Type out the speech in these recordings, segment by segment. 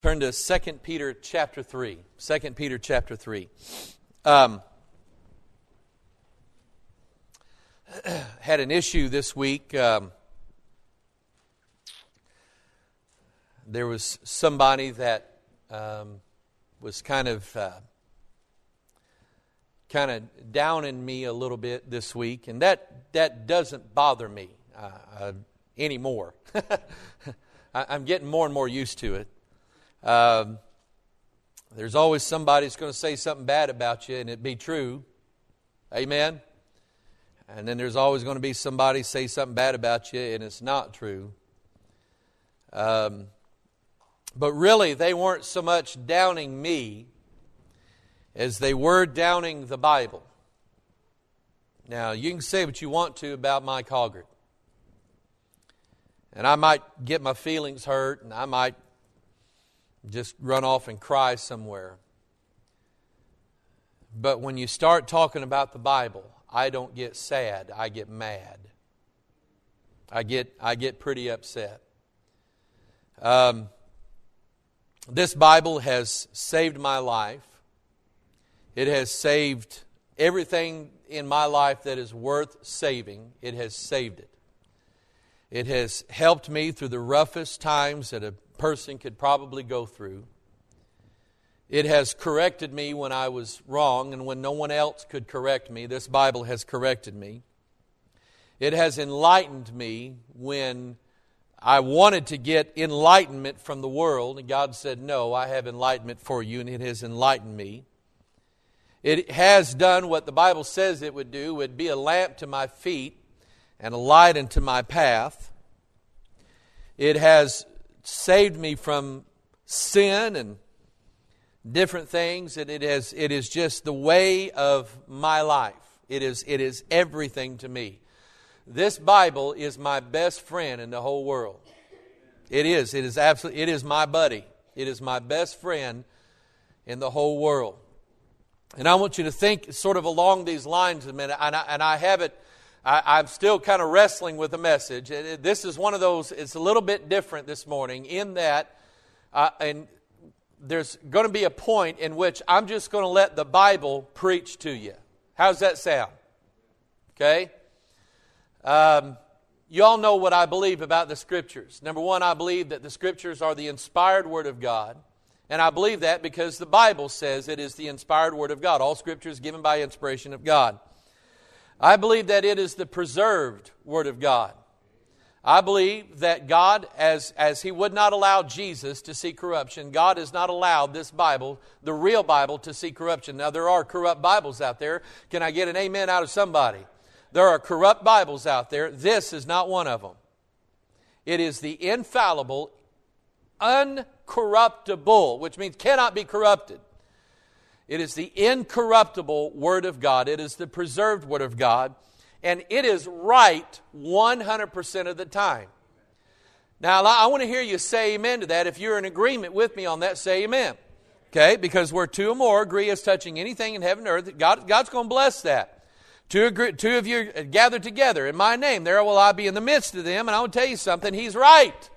Turn to 2 Peter chapter 3. 2 Peter chapter 3. Had an issue this week. There was somebody that was kind of downing me a little bit this week, and that doesn't bother me anymore. I'm getting more and more used to it. There's always somebody that's going to say something bad about you, and it be true. Amen? And then there's always going to be somebody say something bad about you, and it's not true. But really, they weren't so much downing me as they were downing the Bible. Now, you can say what you want to about Mike Hoggart. And I might get my feelings hurt, and I might just run off and cry somewhere. But when you start talking about the Bible, I don't get sad, I get mad. I get pretty upset. This Bible has saved my life. It has saved everything in my life that is worth saving. It has saved it. It has helped me through the roughest times that a person could probably go through. It has corrected me when I was wrong and when no one else could correct me. This Bible has corrected me. It has enlightened me when I wanted to get enlightenment from the world, and God said, "No, I have enlightenment for you," and it has enlightened me. It has done what the Bible says it would do. It would be a lamp to my feet and a light unto my path. It has saved me from sin and different things, and it is just the way of my life. It is everything to me. This Bible is my best friend in the whole world. It is absolutely. It is my buddy. It is my best friend in the whole world. And I want you to think sort of along these lines a minute. And I have it. I'm still kind of wrestling with the message. This is one of those. It's a little bit different this morning in that, and there's going to be a point in which I'm just going to let the Bible preach to you. How's that sound? Okay. You all know what I believe about the Scriptures. Number one, I believe that the Scriptures are the inspired Word of God. And I believe that because the Bible says it is the inspired Word of God. All Scripture is given by inspiration of God. I believe that it is the preserved Word of God. I believe that God, as He would not allow Jesus to see corruption, God has not allowed this Bible, the real Bible, to see corruption. Now, there are corrupt Bibles out there. Can I get an amen out of somebody? There are corrupt Bibles out there. This is not one of them. It is the infallible, uncorruptible, which means cannot be corrupted. It is the incorruptible Word of God. It is the preserved Word of God. And it is right 100% of the time. Now, I want to hear you say amen to that. If you're in agreement with me on that, say amen. Okay? Because where two or more agree as touching anything in heaven and earth, God's going to bless that. Two of you gathered together in my name, there will I be in the midst of them. And I will tell you something, He's right.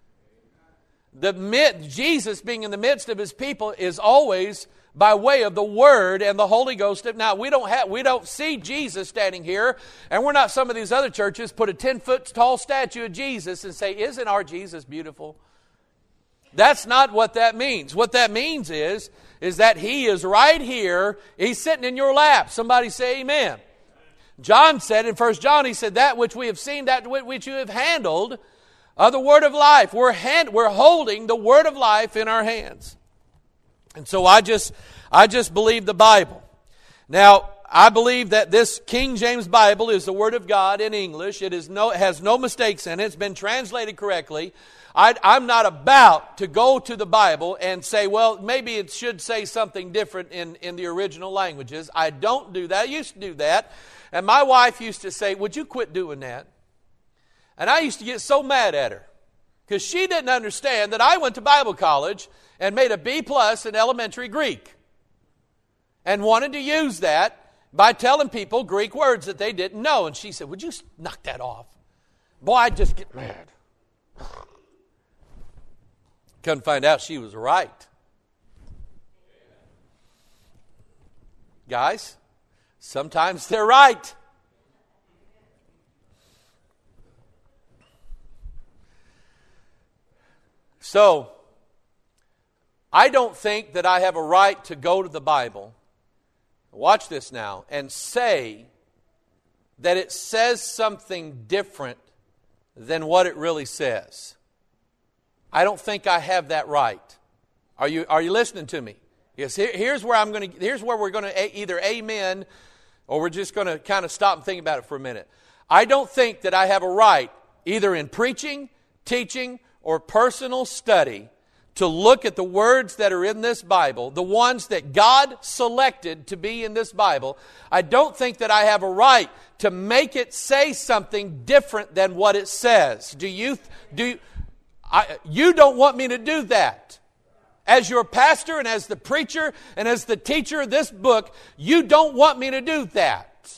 Jesus being in the midst of His people is always by way of the Word and the Holy Ghost. Now, we don't see Jesus standing here, and we're not some of these other churches put a 10-foot tall statue of Jesus and say, "Isn't our Jesus beautiful?" That's not what that means. What that means is that He is right here. He's sitting in your lap. Somebody say amen. John said in 1 John, he said, "That which we have seen, that which you have handled, of the Word of life." We're holding the Word of life in our hands. And so I just believe the Bible. Now, I believe that this King James Bible is the Word of God in English. It has no mistakes in it. It's been translated correctly. I'm not about to go to the Bible and say, well, maybe it should say something different in the original languages. I don't do that. I used to do that. And my wife used to say, "Would you quit doing that?" And I used to get so mad at her because she didn't understand that I went to Bible college and made a B+ in elementary Greek and wanted to use that by telling people Greek words that they didn't know. And she said, "Would you knock that off?" Boy, I'd just get mad. Couldn't find out she was right. Guys, sometimes they're right. So, I don't think that I have a right to go to the Bible, watch this now, and say that it says something different than what it really says. I don't think I have that right. Are you listening to me? Yes. Here's where we're going to either amen, or we're just going to kind of stop and think about it for a minute. I don't think that I have a right, either in preaching, teaching, or personal study, to look at the words that are in this Bible, the ones that God selected to be in this Bible. I don't think that I have a right to make it say something different than what it says. You don't want me to do that. As your pastor and as the preacher and as the teacher of this book, you don't want me to do that.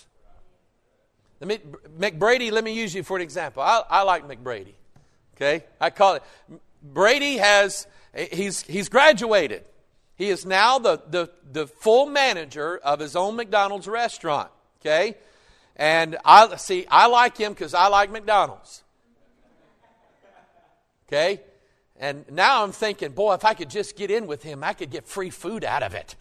McBrady, let me use you for an example. I like McBrady. Okay? I call it. Brady he's graduated. He is now the full manager of his own McDonald's restaurant. Okay? And I like him because I like McDonald's. Okay? And now I'm thinking, boy, if I could just get in with him, I could get free food out of it.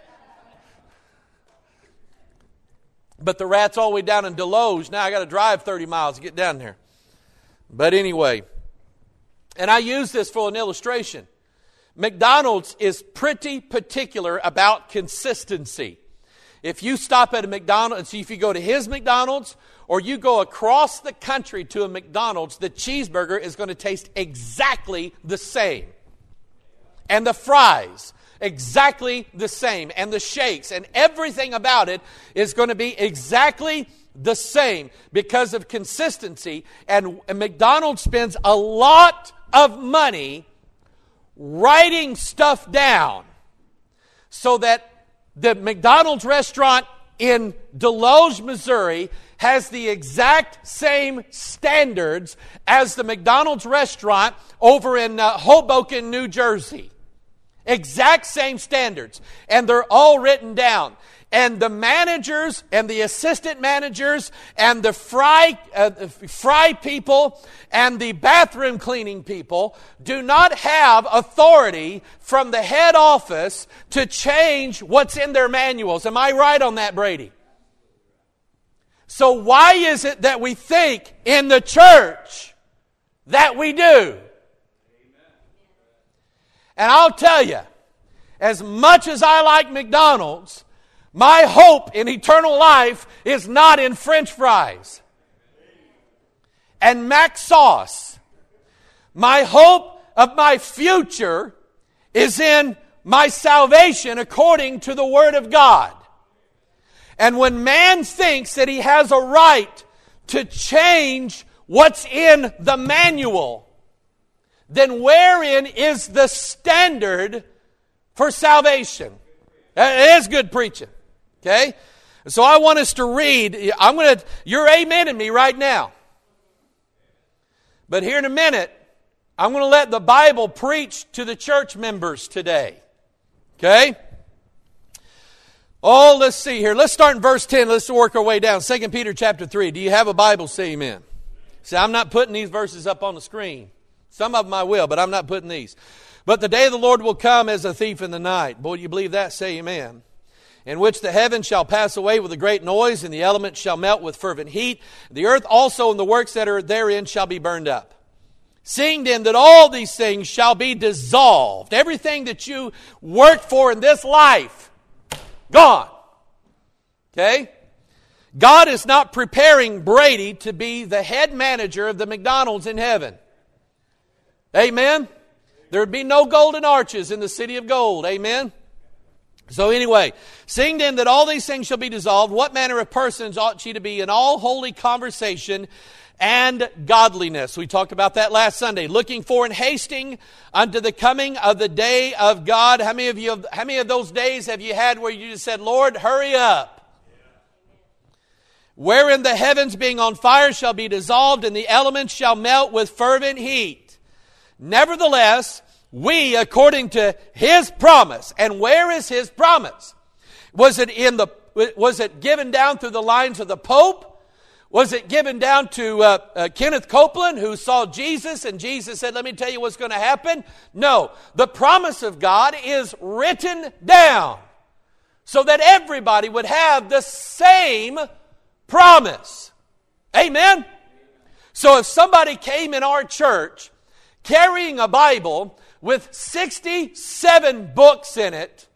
But the rat's all the way down in Deloge. Now I got to drive 30 miles to get down there. But anyway, and I use this for an illustration. McDonald's is pretty particular about consistency. If you stop at a McDonald's, if you go to his McDonald's, or you go across the country to a McDonald's, the cheeseburger is going to taste exactly the same. And the fries, exactly the same. And the shakes and everything about it is going to be exactly the same because of consistency. And McDonald's spends a lot of money writing stuff down so that the McDonald's restaurant in Deloge, Missouri has the exact same standards as the McDonald's restaurant over in Hoboken, New Jersey. Exact same standards. And they're all written down. And the managers and the assistant managers and the fry people and the bathroom cleaning people do not have authority from the head office to change what's in their manuals. Am I right on that, Brady? So why is it that we think in the church that we do? And I'll tell you, as much as I like McDonald's, my hope in eternal life is not in French fries and mac sauce. My hope of my future is in my salvation according to the Word of God. And when man thinks that he has a right to change what's in the manual, then wherein is the standard for salvation? It is good preaching. Okay? So I want us to read. You're amening me right now. But here in a minute, I'm going to let the Bible preach to the church members today. Okay? Oh, let's see here. Let's start in verse 10. Let's work our way down. 2 Peter chapter 3. Do you have a Bible? Say amen. See, I'm not putting these verses up on the screen. Some of them I will, but I'm not putting these. But the day of the Lord will come as a thief in the night. Boy, do you believe that? Say amen. In which the heavens shall pass away with a great noise, and the elements shall melt with fervent heat. The earth also and the works that are therein shall be burned up. Seeing then that all these things shall be dissolved, everything that you worked for in this life, gone. Okay? God is not preparing Brady to be the head manager of the McDonald's in heaven. Amen? There would be no golden arches in the city of gold. Amen? So anyway, seeing then that all these things shall be dissolved, what manner of persons ought ye to be in all holy conversation and godliness? We talked about that last Sunday. Looking for and hasting unto the coming of the day of God. How many of those days have you had where you just said, Lord, hurry up? Wherein the heavens being on fire shall be dissolved, and the elements shall melt with fervent heat. Nevertheless, We, according to His promise. And where is His promise? Was it given down through the lines of the Pope? Was it given down to Kenneth Copeland, who saw Jesus and Jesus said, let me tell you what's going to happen? No. The promise of God is written down so that everybody would have the same promise. Amen? So if somebody came in our church carrying a Bible with 67 books in it,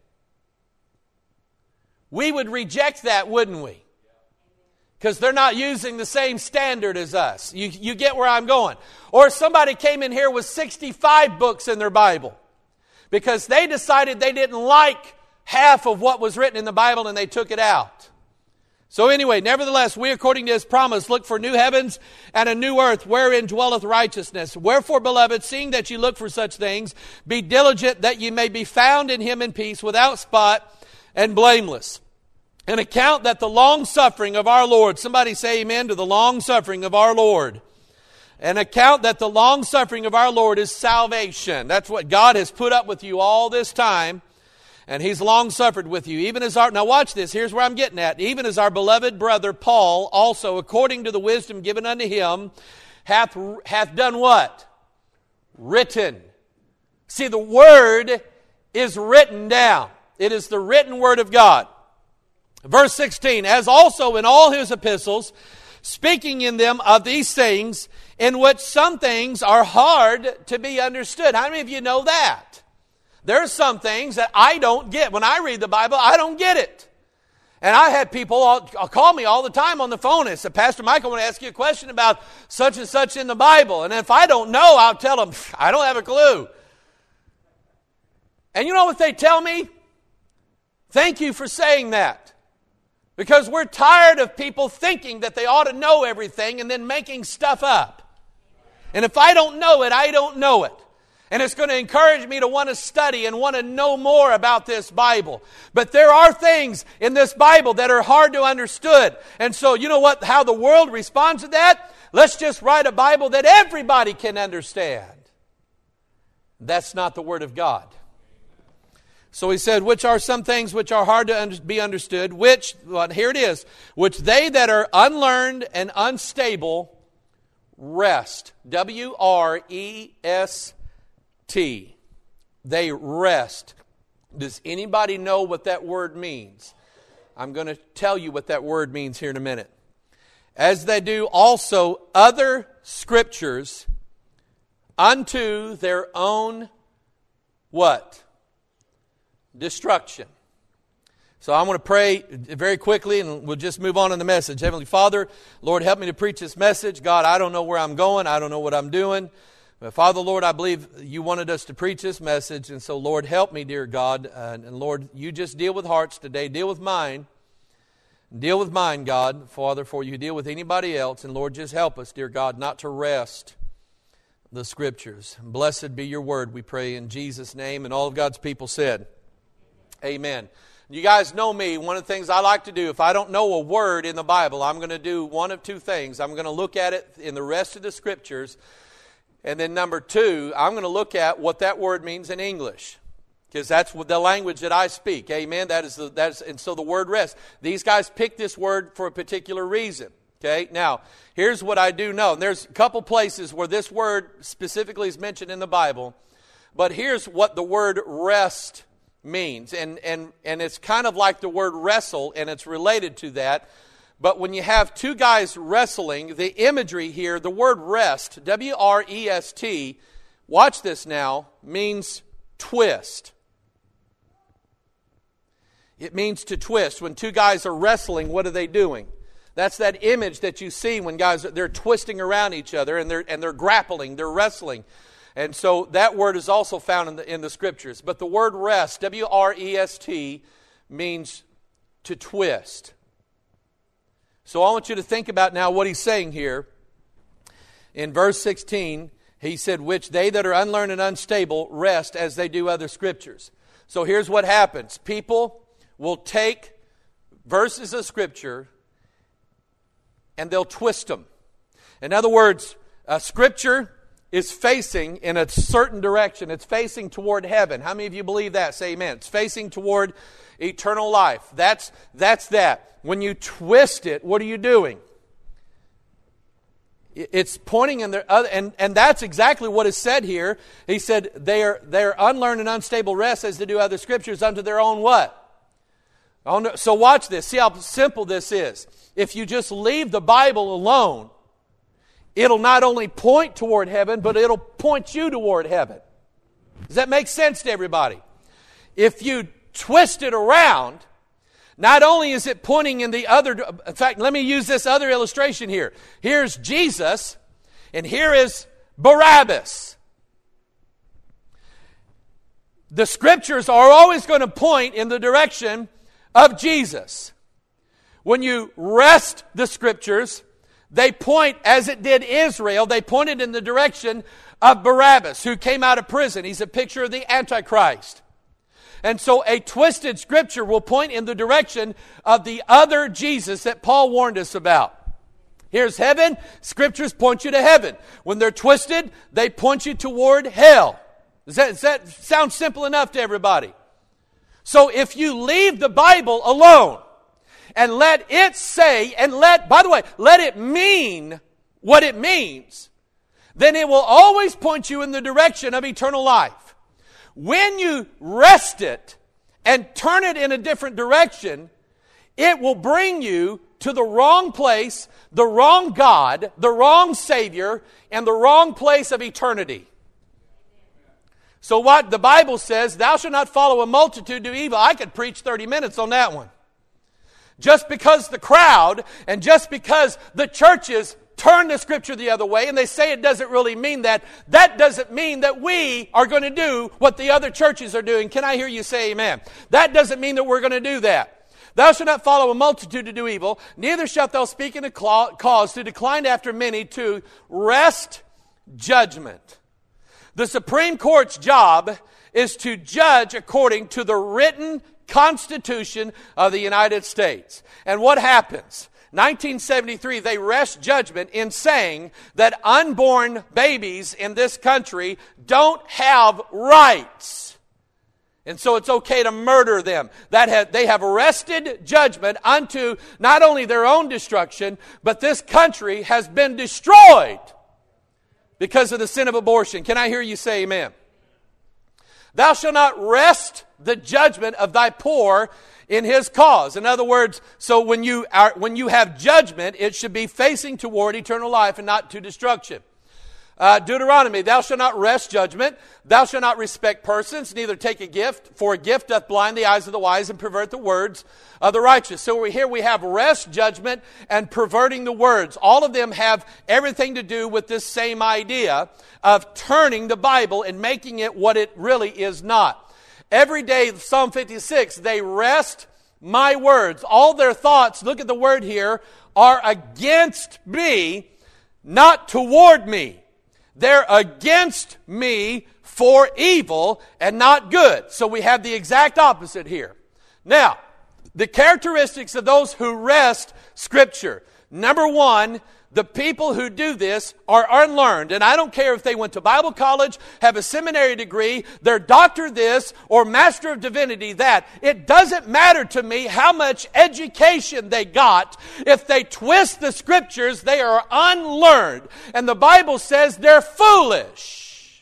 we would reject that, wouldn't we? Because they're not using the same standard as us. You get where I'm going. Or somebody came in here with 65 books in their Bible because they decided they didn't like half of what was written in the Bible and they took it out. So anyway, nevertheless, we according to His promise look for new heavens and a new earth wherein dwelleth righteousness. Wherefore, beloved, seeing that you look for such things, be diligent that ye may be found in Him in peace, without spot and blameless. An account that the long suffering of our Lord, somebody say amen to the long suffering of our Lord. An account that the long suffering of our Lord is salvation. That's what God has put up with you all this time. And He's long suffered with you. Even as now watch this, here's where I'm getting at. Even as our beloved brother Paul also, according to the wisdom given unto him, hath done what? Written. See, the Word is written down. It is the written Word of God. Verse 16, as also in all his epistles, speaking in them of these things, in which some things are hard to be understood. How many of you know that? There are some things that I don't get. When I read the Bible, I don't get it. And I had people call me all the time on the phone and say, Pastor Mike, I want to ask you a question about such and such in the Bible. And if I don't know, I'll tell them, I don't have a clue. And you know what they tell me? Thank you for saying that. Because we're tired of people thinking that they ought to know everything and then making stuff up. And if I don't know it, I don't know it. And it's going to encourage me to want to study and want to know more about this Bible. But there are things in this Bible that are hard to understand. And so you know what? How the world responds to that? Let's just write a Bible that everybody can understand. That's not the Word of God. So he said, which are some things which are hard to be understood, which, well, here it is, which they that are unlearned and unstable rest. W-R-E-S-T. They rest. Does anybody know what that word means? I'm going to tell you what that word means here in a minute. As they do also other scriptures unto their own what? Destruction. So I want to pray very quickly and we'll just move on in the message. Heavenly Father, Lord, help me to preach this message. God, I don't know where I'm going. I don't know what I'm doing. But Father, Lord, I believe you wanted us to preach this message. And so, Lord, help me, dear God. And Lord, you just deal with hearts today. Deal with mine. Deal with mine, God, Father, for you deal with anybody else. And Lord, just help us, dear God, not to wrest the Scriptures. Blessed be your word, we pray in Jesus' name. And all of God's people said, amen. You guys know me. One of the things I like to do, if I don't know a word in the Bible, I'm going to do one of two things. I'm going to look at it in the rest of the Scriptures. And then number two, I'm going to look at what that word means in English. Because that's the language that I speak. Amen. And so the word rest. These guys picked this word for a particular reason. Okay. Now, here's what I do know. And there's a couple places where this word specifically is mentioned in the Bible. But here's what the word rest means. And it's kind of like the word wrestle, and it's related to that. But when you have two guys wrestling, the imagery here, the word rest, W-R-E-S-T, watch this now, means twist. It means to twist. When two guys are wrestling, what are they doing? That's that image that you see when guys, they're twisting around each other and they're grappling, they're wrestling. And so that word is also found in the Scriptures. But the word rest, W-R-E-S-T, means to twist. So I want you to think about now what he's saying here. In verse 16, he said, which they that are unlearned and unstable rest as they do other Scriptures. So here's what happens. People will take verses of Scripture and they'll twist them. In other words, Scripture is facing in a certain direction. It's facing toward heaven. How many of you believe that? Say amen. It's facing toward eternal life. That's that. When you twist it, what are you doing? It's pointing in the other, and that's exactly what is said here. He said, their unlearned and unstable rest as to do other scriptures unto their own what? So watch this. See how simple this is. If you just leave the Bible alone, it'll not only point toward heaven, but it'll point you toward heaven. Does that make sense to everybody? If you twist it around, not only is it pointing in the other... In fact, let me use this other illustration here. Here's Jesus, and here is Barabbas. The Scriptures are always going to point in the direction of Jesus. When you rest the Scriptures, they point, as it did Israel, they pointed in the direction of Barabbas, who came out of prison. He's a picture of the Antichrist. And so a twisted Scripture will point in the direction of the other Jesus that Paul warned us about. Here's heaven. Scriptures point you to heaven. When they're twisted, they point you toward hell. Does that sound simple enough to everybody? So if you leave the Bible alone and let it say, by the way, let it mean what it means, then it will always point you in the direction of eternal life. When you rest it and turn it in a different direction, it will bring you to the wrong place, the wrong God, the wrong Savior, and the wrong place of eternity. So what the Bible says, thou shalt not follow a multitude to evil. I could preach 30 minutes on that one. Just because the crowd and just because the churches turn the Scripture the other way and they say it doesn't really mean that, that doesn't mean that we are going to do what the other churches are doing. Can I hear you say amen? That doesn't mean that we're going to do that. Thou shalt not follow a multitude to do evil, neither shalt thou speak in a cause to decline after many, to wrest judgment. The Supreme Court's job is to judge according to the written Constitution of the United States. And what happens? 1973, they wrest judgment in saying that unborn babies in this country don't have rights. And so it's okay to murder them. They have wrested judgment unto not only their own destruction, but this country has been destroyed because of the sin of abortion. Can I hear you say amen? Thou shalt not wrest the judgment of thy poor in his cause. In other words, so when you have judgment, it should be facing toward eternal life and not to destruction. Deuteronomy, thou shalt not wrest judgment, thou shalt not respect persons, neither take a gift, for a gift doth blind the eyes of the wise and pervert the words of the righteous. So here we have wrest judgment and perverting the words. All of them have everything to do with this same idea of turning the Bible and making it what it really is not. Every day, Psalm 56, they wrest my words. All their thoughts, look at the word here, are against me, not toward me. They're against me for evil and not good. So we have the exact opposite here. Now, the characteristics of those who wrest Scripture. Number one, the people who do this are unlearned. And I don't care if they went to Bible college, have a seminary degree, they're doctor this or master of divinity that. It doesn't matter to me how much education they got. If they twist the Scriptures, they are unlearned. And the Bible says they're foolish.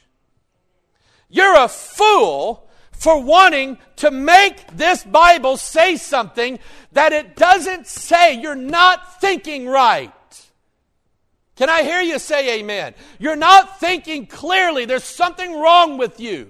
You're a fool for wanting to make this Bible say something that it doesn't say. You're not thinking right. Can I hear you say amen? You're not thinking clearly. There's something wrong with you.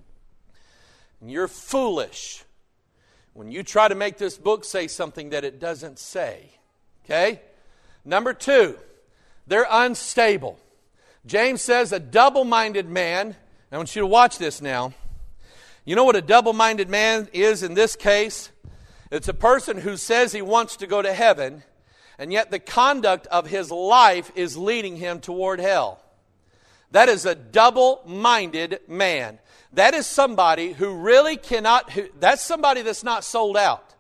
You're foolish when you try to make this book say something that it doesn't say. Okay? Number two, they're unstable. James says a double-minded man, I want you to watch this now. You know what a double-minded man is in this case? It's a person who says he wants to go to heaven, and yet the conduct of his life is leading him toward hell. That is a double-minded man. That is somebody who really cannot, that's somebody that's not sold out.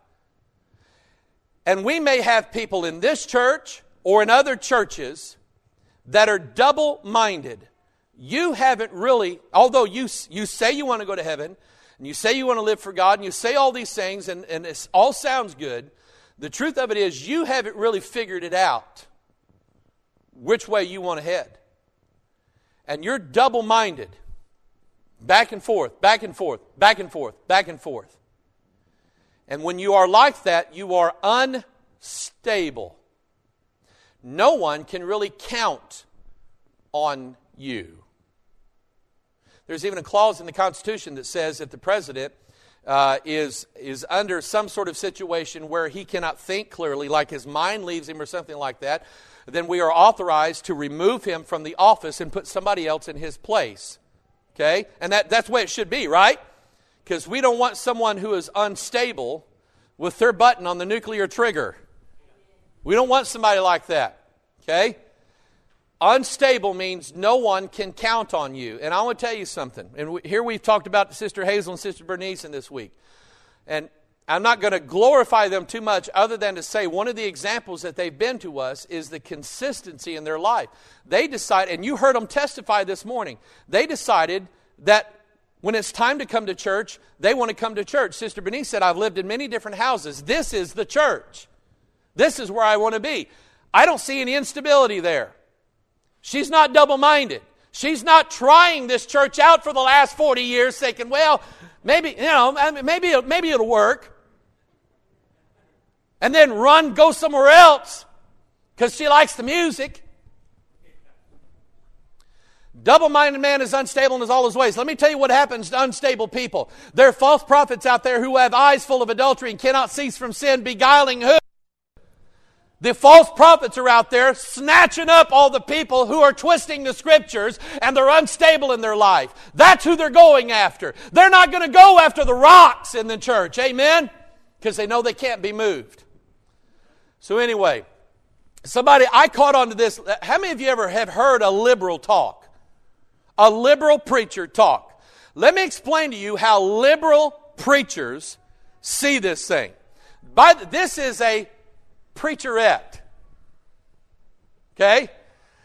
And we may have people in this church or in other churches that are double-minded. you haven't really, although you say you want to go to heaven, and you say you want to live for God, and you say all these things, and it all sounds good, the truth of it is you haven't really figured it out which way you want to head. And you're double-minded, back and forth, back and forth, back and forth, back and forth. And when you are like that, you are unstable. No one can really count on you. There's even a clause in the Constitution that says if the president is under some sort of situation where he cannot think clearly, like his mind leaves him or something like that, then we are authorized to remove him from the office and put somebody else in his place. Okay? And that's the way it should be, right? Because we don't want someone who is unstable with their button on the nuclear trigger. We don't want somebody like that. Okay? Unstable means no one can count on you. And I want to tell you something. And here we've talked about Sister Hazel and Sister Bernice in this week. And I'm not going to glorify them too much other than to say one of the examples that they've been to us is the consistency in their life. They decided, and you heard them testify this morning, they decided that when it's time to come to church, they want to come to church. Sister Bernice said, I've lived in many different houses. This is the church. This is where I want to be. I don't see any instability there. She's not double-minded. She's not trying this church out for the last 40 years thinking, well, maybe it'll work. And then go somewhere else because she likes the music. Double-minded man is unstable in all his ways. Let me tell you what happens to unstable people. There are false prophets out there who have eyes full of adultery and cannot cease from sin, beguiling who? The false prophets are out there snatching up all the people who are twisting the Scriptures and they're unstable in their life. That's who they're going after. They're not going to go after the rocks in the church. Amen? Because they know they can't be moved. So anyway, I caught on to this. How many of you ever have heard a liberal talk? A liberal preacher talk. Let me explain to you how liberal preachers see this thing. This is a preacherette. Okay?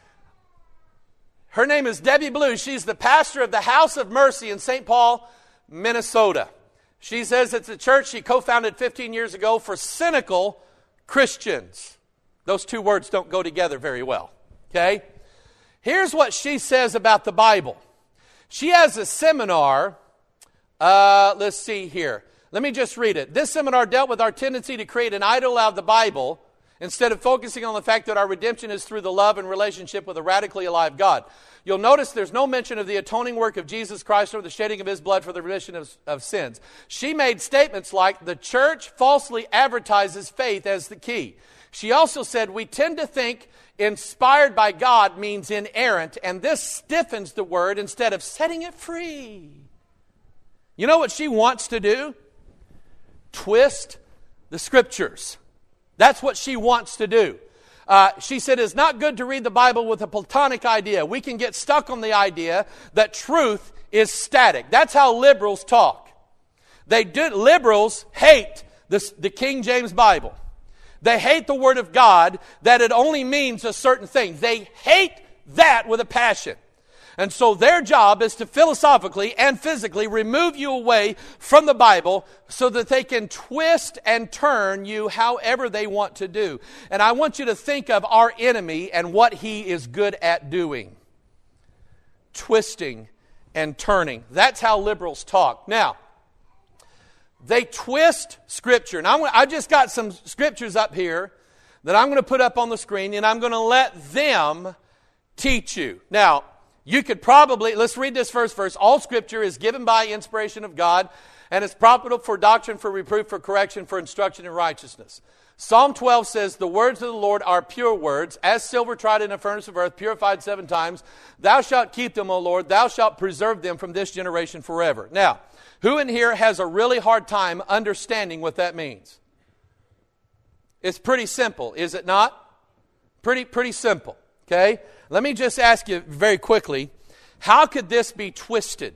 Her name is Debbie Blue. She's the pastor of the House of Mercy in St. Paul, Minnesota. She says it's a church she co-founded 15 years ago for cynical Christians. Those two words don't go together very well. Okay? Here's what she says about the Bible. She has a seminar. Let's see here. Let me just read it. This seminar dealt with our tendency to create an idol out of the Bible instead of focusing on the fact that our redemption is through the love and relationship with a radically alive God. You'll notice there's no mention of the atoning work of Jesus Christ or the shedding of His blood for the remission of sins. She made statements like, the church falsely advertises faith as the key. She also said, we tend to think inspired by God means inerrant, and this stiffens the word instead of setting it free. You know what she wants to do? Twist the Scriptures. That's what she wants to do. She said it's not good to read the Bible with a Platonic idea. We can get stuck on the idea that truth is static. That's how liberals talk. Liberals hate the King James Bible. They hate the Word of God, that it only means a certain thing. They hate that with a passion. And so their job is to philosophically and physically remove you away from the Bible so that they can twist and turn you however they want to do. And I want you to think of our enemy and what he is good at doing. Twisting and turning. That's how liberals talk. Now, they twist Scripture. And I just got some Scriptures up here that I'm going to put up on the screen, and I'm going to let them teach you. Now, you could probably, let's read this first verse. All Scripture is given by inspiration of God and is profitable for doctrine, for reproof, for correction, for instruction in righteousness. Psalm 12 says, the words of the Lord are pure words, as silver tried in a furnace of earth, purified 7 times. Thou shalt keep them, O Lord. Thou shalt preserve them from this generation forever. Now, who in here has a really hard time understanding what that means? It's pretty simple, is it not? Pretty simple, okay? Let me just ask you very quickly, how could this be twisted?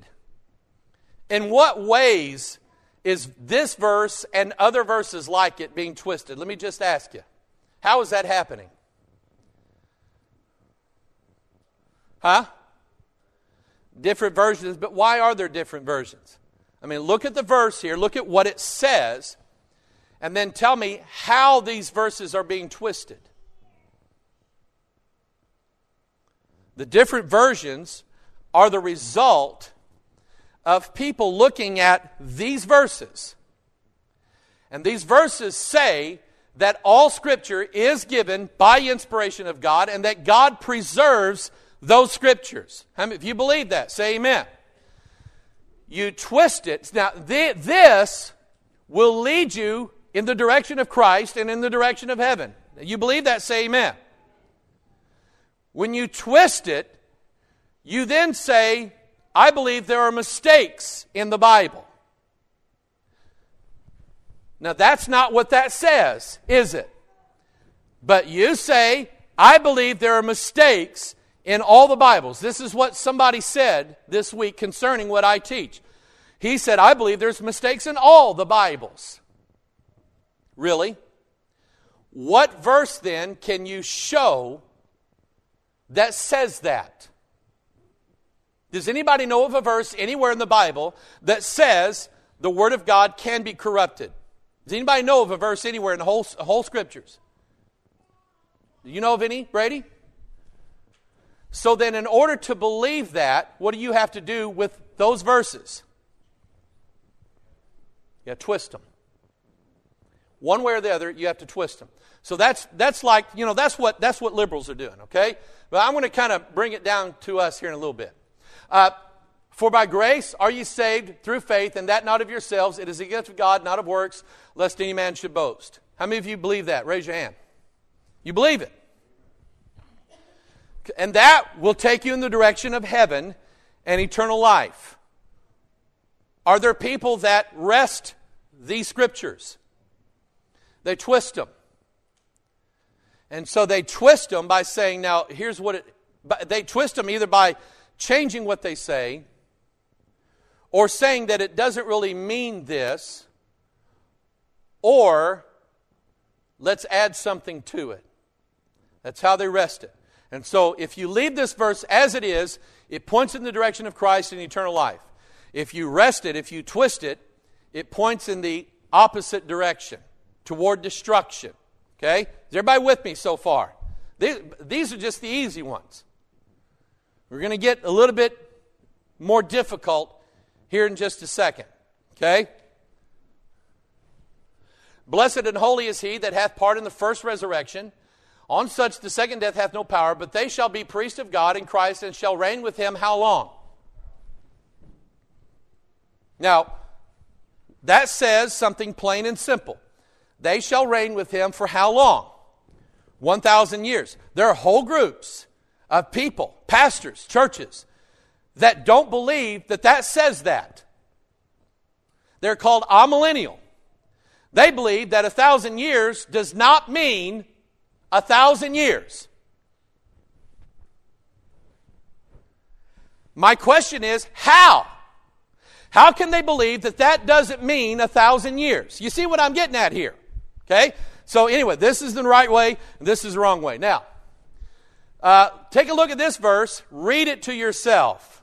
In what ways is this verse and other verses like it being twisted? Let me just ask you. How is that happening? Huh? Different versions, but why are there different versions? I mean, look at the verse here, look at what it says, and then tell me how these verses are being twisted. The different versions are the result of people looking at these verses. And these verses say that all Scripture is given by inspiration of God and that God preserves those Scriptures. How many, if you believe that, say amen. You twist it. Now, this will lead you in the direction of Christ and in the direction of heaven. You believe that, say amen. When you twist it, you then say, I believe there are mistakes in the Bible. Now, that's not what that says, is it? But you say, I believe there are mistakes in all the Bibles. This is what somebody said this week concerning what I teach. He said, I believe there's mistakes in all the Bibles. Really? What verse then can you show that says that? Does anybody know of a verse anywhere in the Bible that says the Word of God can be corrupted? Does anybody know of a verse anywhere in the whole Scriptures? Do you know of any, Brady? So then in order to believe that, what do you have to do with those verses? You have to twist them. One way or the other, you have to twist them. So that's like, that's what liberals are doing, okay? But I'm going to kind of bring it down to us here in a little bit. For by grace are ye saved through faith, and that not of yourselves. It is a gift of God, not of works, lest any man should boast. How many of you believe that? Raise your hand. You believe it. And that will take you in the direction of heaven and eternal life. Are there people that wrest these Scriptures? They twist them. And so they twist them by saying, now, here's what they twist them either by changing what they say, or saying that it doesn't really mean this, or let's add something to it. That's how they wrest it. And so if you leave this verse as it is, it points in the direction of Christ and eternal life. If you wrest it, if you twist it, it points in the opposite direction, toward destruction. Okay? Is everybody with me so far? These are just the easy ones. We're going to get a little bit more difficult here in just a second. Okay? Blessed and holy is he that hath part in the first resurrection. On such the second death hath no power, but they shall be priests of God in Christ and shall reign with him how long? Now, that says something plain and simple. They shall reign with him for how long? 1,000 years. There are whole groups of people, pastors, churches, that don't believe that says that. They're called amillennial. They believe that 1,000 years does not mean 1,000 years. My question is, how? How can they believe that doesn't mean 1,000 years? You see what I'm getting at here? Okay? So anyway, this is the right way, and this is the wrong way. Now, take a look at this verse. Read it to yourself.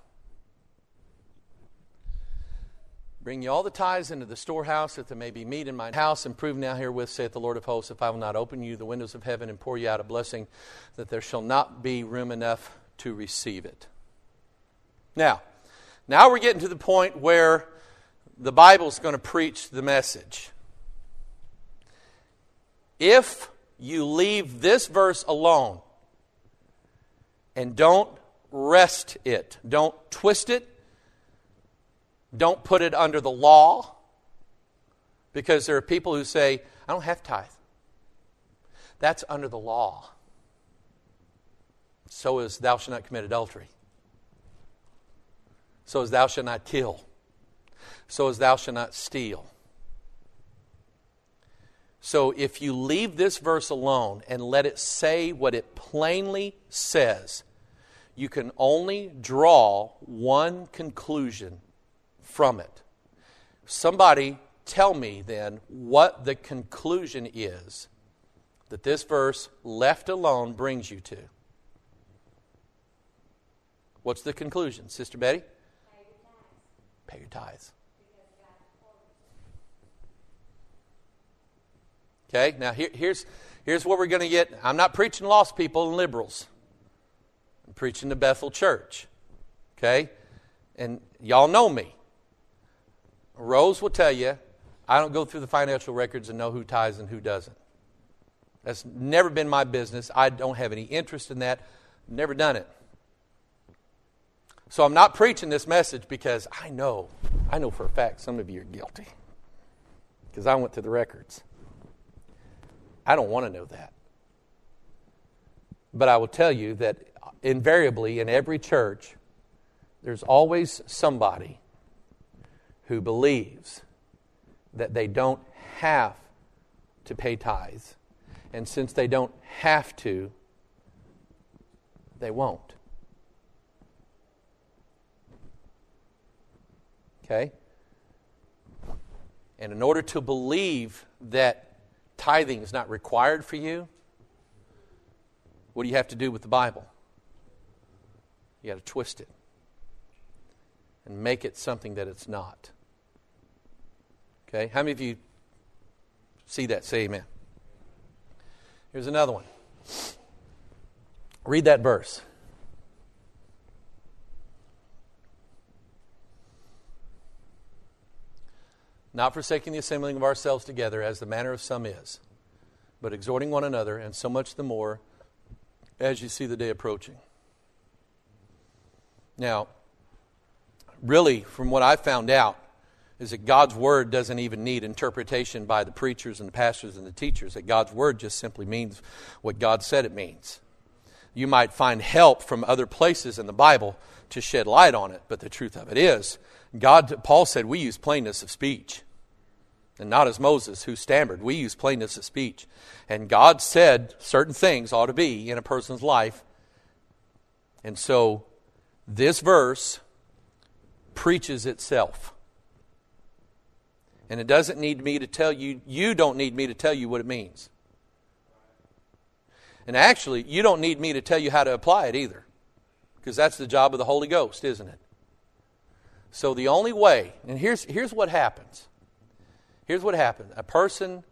Bring ye all the tithes into the storehouse, that there may be meat in mine house, and prove now herewith, saith the Lord of hosts, if I will not open you the windows of heaven and pour you out a blessing, that there shall not be room enough to receive it. Now we're getting to the point where the Bible's going to preach the message. If you leave this verse alone and don't wrest it, don't twist it, don't put it under the law, because there are people who say, I don't have tithe. That's under the law. So is thou shalt not commit adultery. So is thou shalt not kill. So is thou shalt not steal. So if you leave this verse alone and let it say what it plainly says, you can only draw one conclusion from it. Somebody tell me then what the conclusion is that this verse left alone brings you to. What's the conclusion, Sister Betty? Pay your tithes. Okay, now here's what we're going to get. I'm not preaching lost people and liberals. I'm preaching the Bethel Church. Okay? And y'all know me. Rose will tell you, I don't go through the financial records and know who tithes and who doesn't. That's never been my business. I don't have any interest in that. Never done it. So I'm not preaching this message because I know for a fact some of you are guilty. Because I went to the records. I don't want to know that. But I will tell you that invariably in every church, there's always somebody who believes that they don't have to pay tithes. And since they don't have to, they won't. Okay? And in order to believe that tithing is not required for you, what do you have to do with the Bible? You got to twist it and make it something that it's not. Okay? How many of you see that? Say amen. Here's another one. Read that verse. Not forsaking the assembling of ourselves together, as the manner of some is, but exhorting one another, and so much the more as you see the day approaching. Now, really, from what I found out, is that God's Word doesn't even need interpretation by the preachers and the pastors and the teachers. That God's Word just simply means what God said it means. You might find help from other places in the Bible to shed light on it, but the truth of it is, Paul said we use plainness of speech. And not as Moses who stammered. We use plainness of speech. And God said certain things ought to be in a person's life. And so this verse preaches itself. And it doesn't need me to tell you, you don't need me to tell you what it means. And actually, you don't need me to tell you how to apply it either. Because that's the job of the Holy Ghost, isn't it? So the only way, and here's what happens. Here's what happens. A person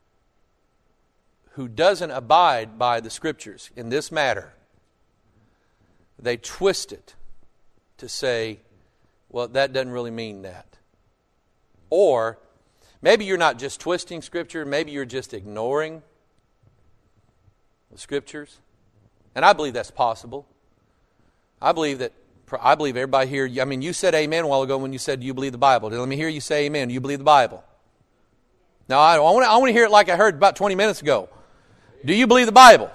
who doesn't abide by the Scriptures in this matter, they twist it to say, well, that doesn't really mean that. Or maybe you're not just twisting Scripture, maybe you're just ignoring the Scriptures. And I believe that's possible. I believe everybody here, I mean, you said amen a while ago when you said, do you believe the Bible? Let me hear you say amen. Do you believe the Bible? Now, I want to hear it like I heard about 20 minutes ago. Do you believe the Bible?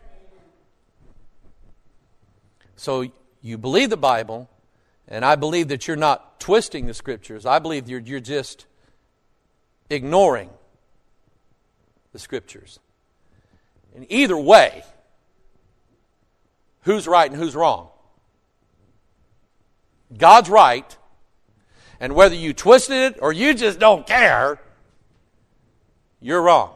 So you believe the Bible, and I believe that you're not twisting the Scriptures. I believe you're just ignoring the Scriptures. And either way, who's right and who's wrong? God's right, and whether you twisted it or you just don't care, you're wrong.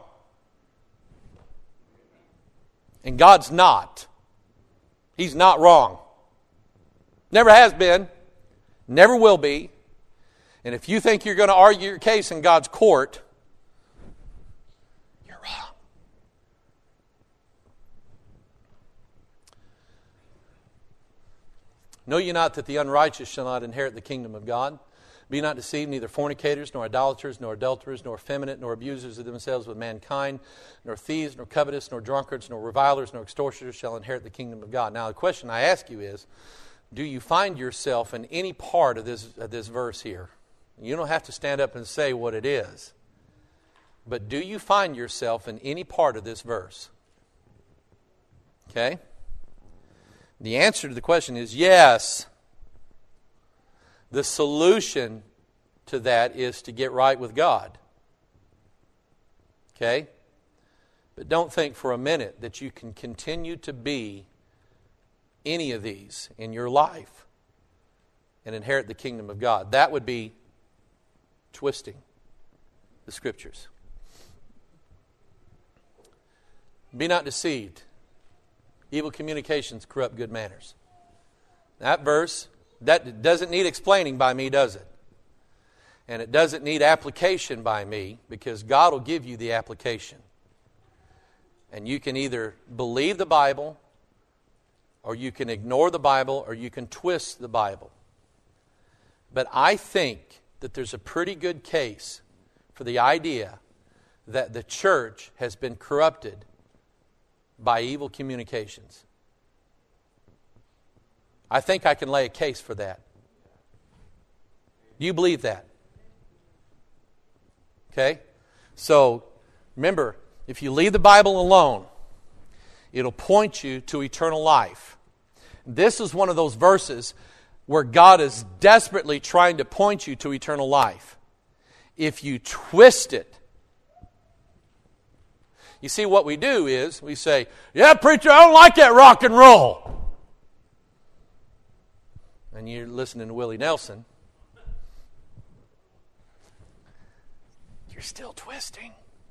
And God's not. He's not wrong. Never has been. Never will be. And if you think you're going to argue your case in God's court, you're wrong. Know ye not that the unrighteous shall not inherit the kingdom of God? Be not deceived, neither fornicators, nor idolaters, nor adulterers, nor effeminate, nor abusers of themselves with mankind, nor thieves, nor covetous, nor drunkards, nor revilers, nor extortioners shall inherit the kingdom of God. Now the question I ask you is, do you find yourself in any part of this verse here? You don't have to stand up and say what it is. But do you find yourself in any part of this verse? Okay? The answer to the question is yes. The solution to that is to get right with God. Okay? But don't think for a minute that you can continue to be any of these in your life and inherit the kingdom of God. That would be twisting the Scriptures. Be not deceived. Evil communications corrupt good manners. That verse, that doesn't need explaining by me, does it? And it doesn't need application by me, because God will give you the application. And you can either believe the Bible, or you can ignore the Bible, or you can twist the Bible. But I think that there's a pretty good case for the idea that the church has been corrupted by evil communications. I think I can lay a case for that. Do you believe that? Okay? So, remember, if you leave the Bible alone, it'll point you to eternal life. This is one of those verses where God is desperately trying to point you to eternal life. If you twist it, you see, what we do is we say, yeah, preacher, I don't like that rock and roll. And you're listening to Willie Nelson. You're still twisting.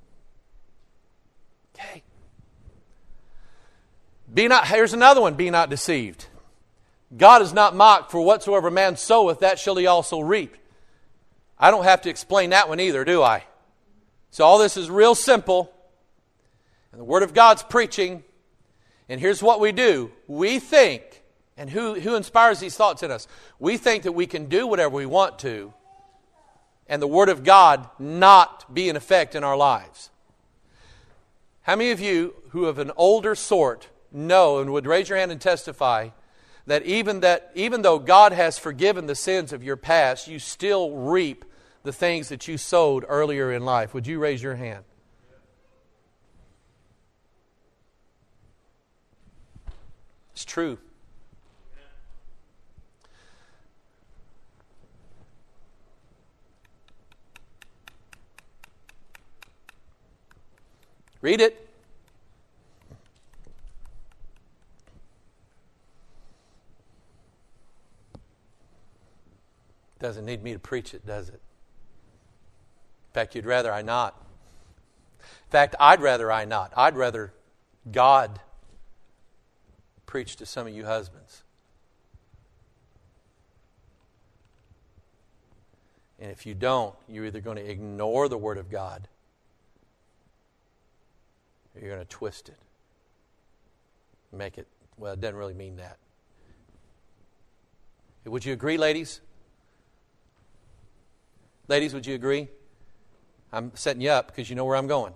Okay. Here's another one, be not deceived. God is not mocked, for whatsoever man soweth, that shall he also reap. I don't have to explain that one either, do I? So all this is real simple. And the Word of God's preaching. And here's what we do. We think, and who inspires these thoughts in us? We think that we can do whatever we want to, and the Word of God not be in effect in our lives. How many of you who of an older sort know and would raise your hand and testify that even though God has forgiven the sins of your past, you still reap the things that you sowed earlier in life? Would you raise your hand? It's true. Read it. Doesn't need me to preach it, does it? In fact, you'd rather I not. In fact, I'd rather I not. I'd rather God preach to some of you husbands. And if you don't, you're either going to ignore the Word of God, or you're going to twist it. Make it, well, it doesn't really mean that. Would you agree, ladies? Ladies, would you agree? I'm setting you up because you know where I'm going.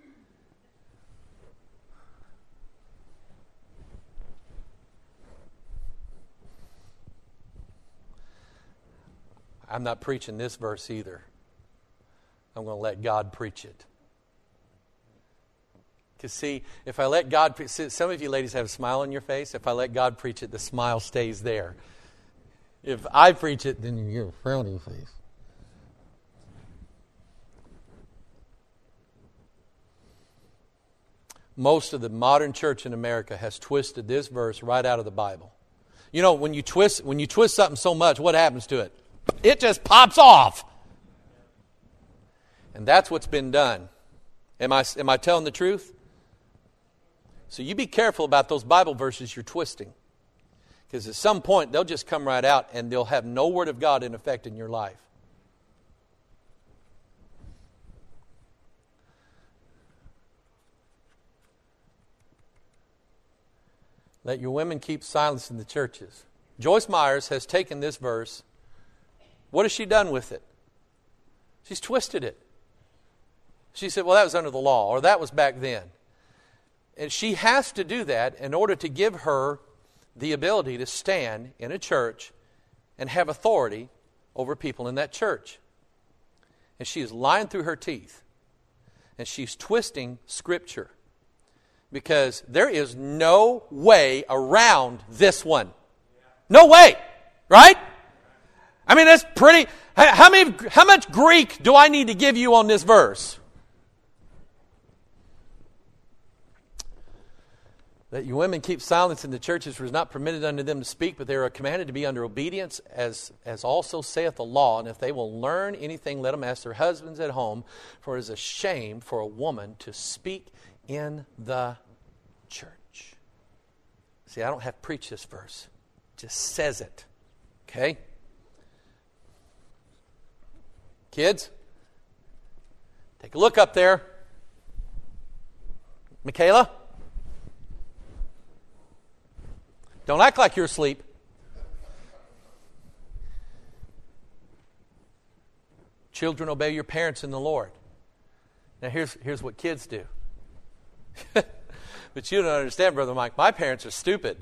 I'm not preaching this verse either. I'm going to let God preach it. Because see, if I let God preach, some of you ladies have a smile on your face. If I let God preach it, the smile stays there. If I preach it, then you get a frowny face. Most of the modern church in America has twisted this verse right out of the Bible. You know, when you twist something so much, what happens to it? It just pops off. And that's what's been done. Am I telling the truth? So you be careful about those Bible verses you're twisting. Because at some point, they'll just come right out and they'll have no Word of God in effect in your life. Let your women keep silence in the churches. Joyce Myers has taken this verse. What has she done with it? She's twisted it. She said, well, that was under the law, or that was back then. And she has to do that in order to give her the ability to stand in a church and have authority over people in that church. And she is lying through her teeth. And she's twisting Scripture. Because there is no way around this one. No way. Right? I mean, that's pretty... How much Greek do I need to give you on this verse? That you women keep silence in the churches, for it is not permitted unto them to speak, but they are commanded to be under obedience, as also saith the law. And if they will learn anything, let them ask their husbands at home, for it is a shame for a woman to speak in the church. See, I don't have to preach this verse. just says it. Okay? Kids, take a look up there. Michaela? Don't act like you're asleep. Children, obey your parents in the Lord. Now here's what kids do. But you don't understand, Brother Mike. My parents are stupid.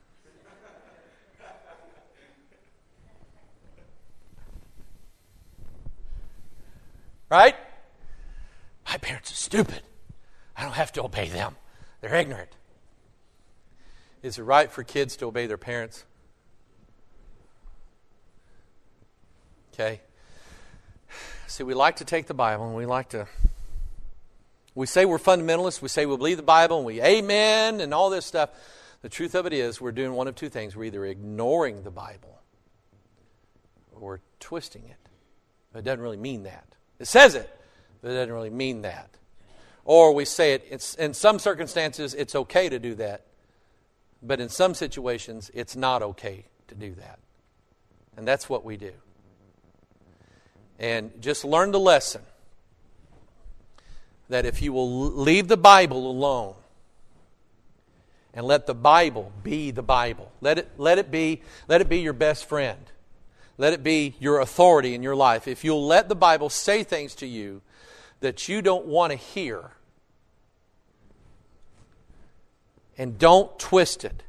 Right? My parents are stupid. I don't have to obey them. They're ignorant. Is it right for kids to obey their parents? Okay. See, we like to take the Bible and we say we're fundamentalists, we say we believe the Bible, and we amen and all this stuff. The truth of it is we're doing one of two things. We're either ignoring the Bible or twisting it. But it doesn't really mean that. It says it, but it doesn't really mean that. Or we say it's in some circumstances it's okay to do that, but in some situations it's not okay to do that. And that's what we do. And just learn the lesson that if you will leave the Bible alone and let the Bible be the Bible, let it be your best friend. Let it be your authority in your life. If you'll let the Bible say things to you that you don't want to hear, and don't twist it,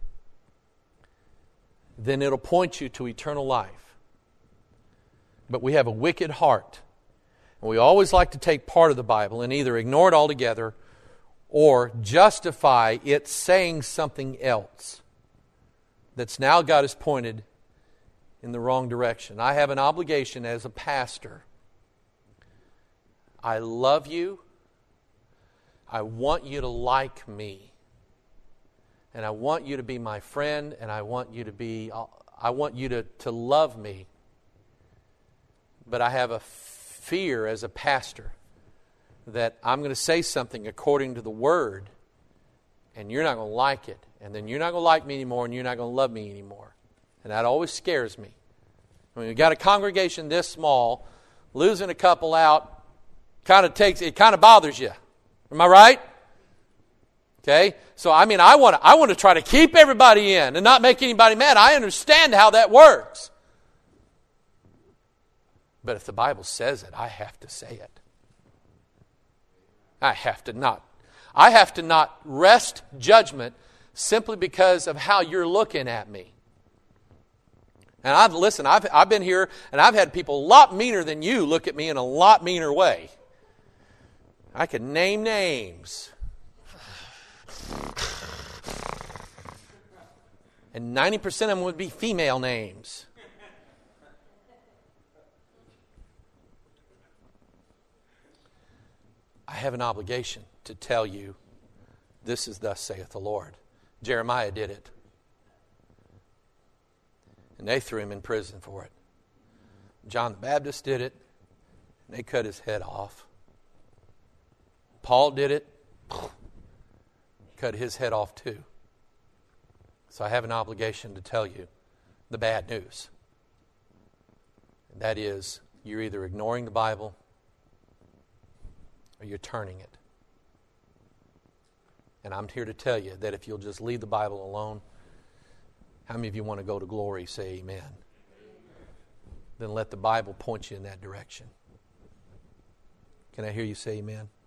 then it'll point you to eternal life. But we have a wicked heart. And we always like to take part of the Bible and either ignore it altogether or justify it saying something else that's now got us pointed in the wrong direction. I have an obligation as a pastor. I love you. I want you to like me. And I want you to be my friend, and I want you to love me. But I have a fear as a pastor that I'm going to say something according to the Word, and you're not going to like it. And then you're not going to like me anymore, and you're not going to love me anymore. And that always scares me. When you've got a congregation this small, losing a couple out kind of bothers you. Am I right? Okay? So I want to try to keep everybody in and not make anybody mad. I understand how that works. But if the Bible says it, I have to say it. I have to not rest judgment simply because of how you're looking at me. And I've been here and I've had people a lot meaner than you look at me in a lot meaner way. I could name names. And 90% of them would be female names. I have an obligation to tell you, this is thus saith the Lord. Jeremiah did it. And they threw him in prison for it. John the Baptist did it. And they cut his head off. Paul did it. Cut his head off too. So I have an obligation to tell you the bad news. And that is, you're either ignoring the Bible or you're turning it. And I'm here to tell you that if you'll just leave the Bible alone, how many of you want to go to glory? Say amen. Then let the Bible point you in that direction. Can I hear you say amen?